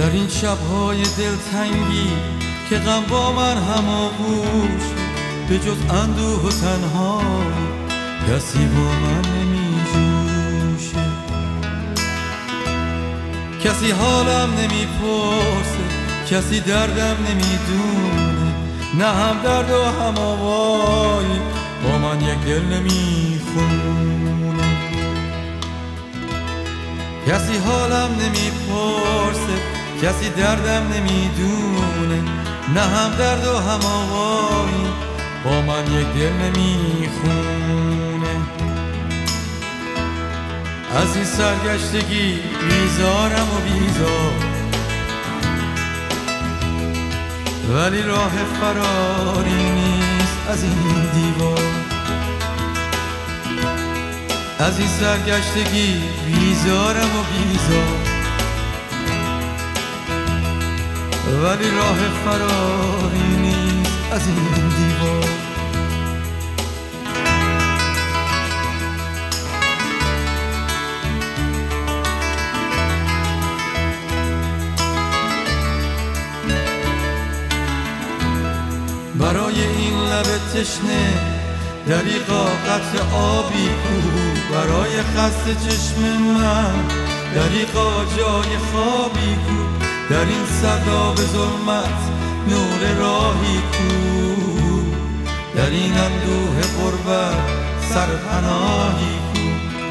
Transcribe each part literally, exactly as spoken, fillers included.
در این شب‌های دلتنگی که غم با من هماغوش، به جز اندوه و تنها کسی با من نمی جوشه. کسی حالم نمی پرسه، کسی دردم نمی دونه، نه هم درد و هم آوایی با من یک دل نمی خونه. کسی حالم نمی پرسه، کسی دردم نمی دونه، نه هم درد و هم آوایی با من یک دل نمی خونه. از این سرگشتگی بیزارم و بیزار، ولی راه فراری نیست از این دیوار. از این سرگشتگی بیزارم و بیزار، ولی راه فراری نیست از این دیوار. برای این لب تشنه دریغا قطر آبی کو، برای خسته چشم من دریغا جای خوابی کو، در این سرداب ظلمت نور راهی کو، در این اندوه غربت سرپناهی کو.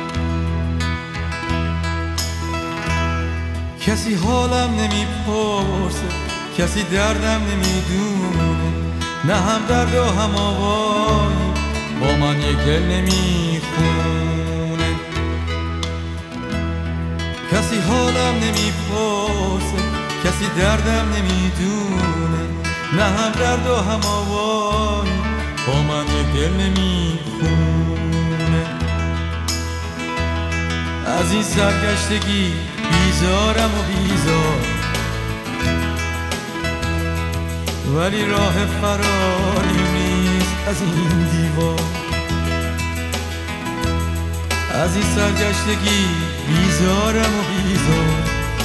کسی حالم نمی پرسه، کسی دردم نمی دونه، نه هم درد و هم آوایی با من یک دل نمی خونه. کسی حالم نمی پرسه، کسی دردم نمی دونه، نه هم درد و هم آوایی با من یک دل نمی خونه. از این سرگشتگی بیزارم و بیزار، ولی راه فراری نیست از این دیوار. از این سرگشتگی بیزارم و بیزار،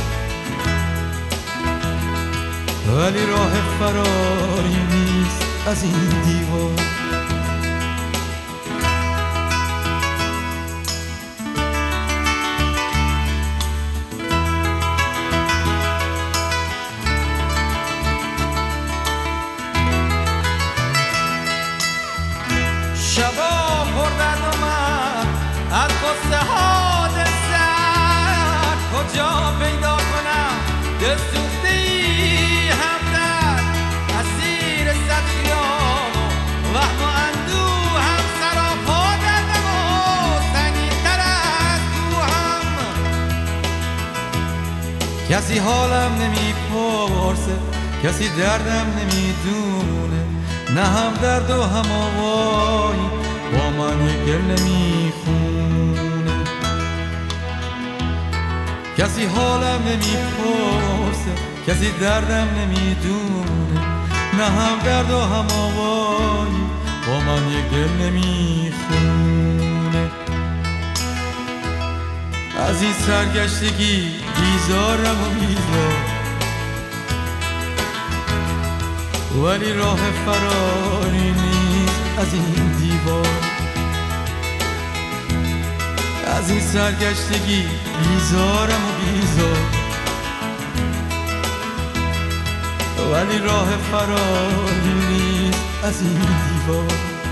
ولی راه فراری نیست از این دیوار. شبا پردرد و من از قصه حادثت، کجا پیدا کنم دل سوخته ای همدرد، اسیر صد خیال و وهم و اندوه هم، سراپا دردم و سنگین تر از کوهم. کسی حالم نمی پرسه، کسی دردم نمی دونه، نه هم درد و هم آوایی با من یک دل نمی خونه. کسی حالم نمی پرسه، کسی دردم نمی دونه، نه هم درد و هم آوایی با من یک دل نمی خونه. از این سرگشتگی بیزارم و بیزار، ولی راه فراری نیست از این دیوار. از این سرگشتگی بیزارم و بیزار، ولی راه فراری نیست از این دیوار.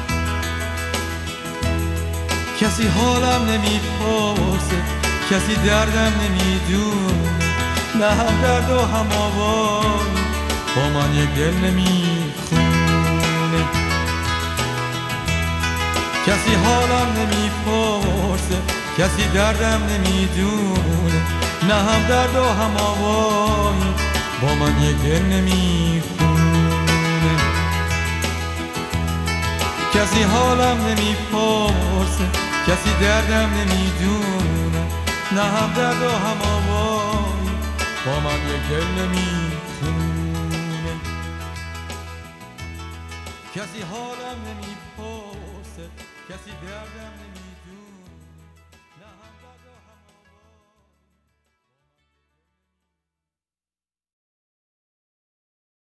کسی حالم نمی پرسه، کسی دردم نمی دونه، نه هم درد و هم آوایی با من یک دل نمی خونه. کسی حالم نمی پرسه، کسی دردم نمی دونه، نه هم درد و هم آوایی با من یک دل نمی خونه. کسی حالم نمی پرسه، کسی دردم نمی دونه، نه هم درد و هم آوایی با من یک دل نمی خونه. کسی حالم نمی پرسه، کسی دردم نمی